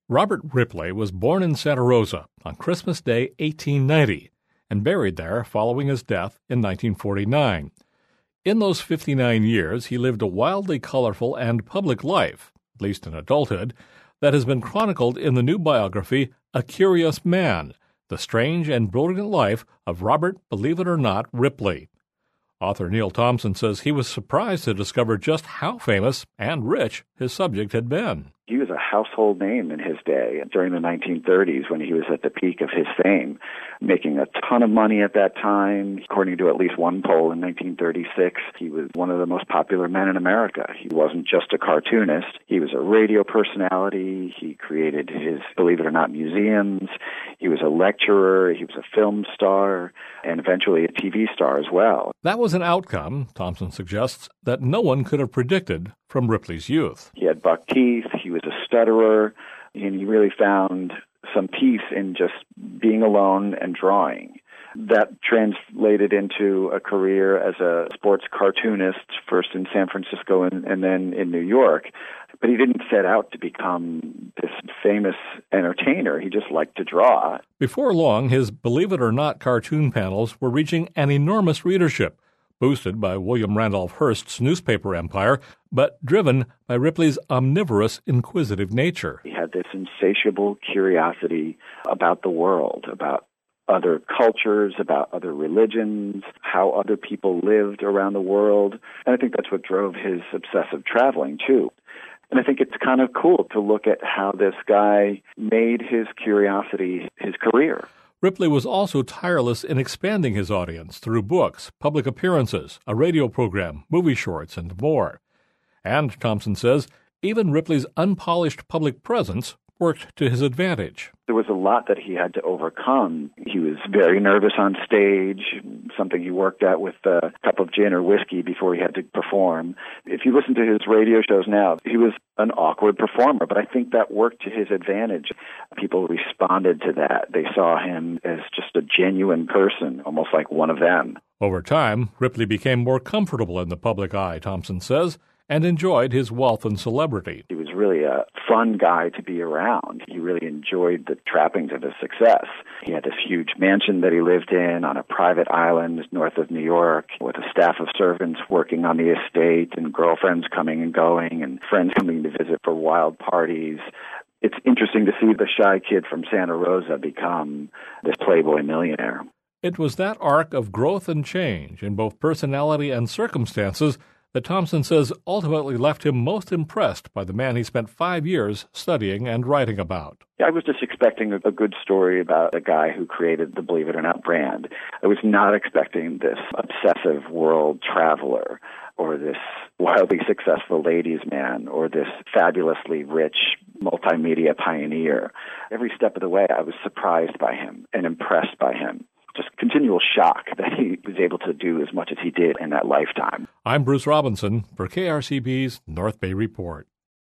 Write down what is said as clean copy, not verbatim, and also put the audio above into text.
Robert Ripley was born in Santa Rosa on Christmas Day 1890 and buried there following his death in 1949. In those 59 years, he lived a wildly colorful and public life, at least in adulthood, that has been chronicled in the new biography, A Curious Man, The Strange and Brilliant Life of Robert, Believe It or Not, Ripley. Author Neil Thompson says he was surprised to discover just how famous and rich his subject had been. He was a household name in his day during the 1930s when he was at the peak of his fame, making a ton of money at that time. According to at least one poll in 1936, he was one of the most popular men in America. He wasn't just a cartoonist. He was a radio personality. He created his, believe it or not, museums. He was a lecturer. He was a film star and eventually a TV star as well. That was an outcome, Thompson suggests, that no one could have predicted from Ripley's youth. He had buck teeth. He was a stutterer, and he really found some peace in just being alone and drawing. That translated into a career as a sports cartoonist, first in San Francisco and then in New York. But he didn't set out to become this famous entertainer. He just liked to draw. Before long, his Believe It or Not cartoon panels were reaching an enormous readership, boosted by William Randolph Hearst's newspaper empire, but driven by Ripley's omnivorous, inquisitive nature. He had this insatiable curiosity about the world, about other cultures, about other religions, how other people lived around the world. And I think that's what drove his obsessive traveling, too. And I think it's kind of cool to look at how this guy made his curiosity his career. Ripley was also tireless in expanding his audience through books, public appearances, a radio program, movie shorts, and more. And, Thompson says, even Ripley's unpolished public presence worked to his advantage. There was a lot that he had to overcome. He was very nervous on stage, something he worked at with a cup of gin or whiskey before he had to perform. If you listen to his radio shows now, he was an awkward performer, but I think that worked to his advantage. People responded to that. They saw him as just a genuine person, almost like one of them. Over time, Ripley became more comfortable in the public eye, Thompson says, and enjoyed his wealth and celebrity. He was really a fun guy to be around. He really enjoyed the trappings of his success. He had this huge mansion that he lived in on a private island north of New York with a staff of servants working on the estate and girlfriends coming and going and friends coming to visit for wild parties. It's interesting to see the shy kid from Santa Rosa become this playboy millionaire. It was that arc of growth and change in both personality and circumstances that Thompson says ultimately left him most impressed by the man he spent 5 years studying and writing about. I was just expecting a good story about a guy who created the Believe It or Not brand. I was not expecting this obsessive world traveler or this wildly successful ladies' man or this fabulously rich multimedia pioneer. Every step of the way, I was surprised by him and impressed by him. Just continual shock that he was able to do as much as he did in that lifetime. I'm Bruce Robinson for KRCB's North Bay Report.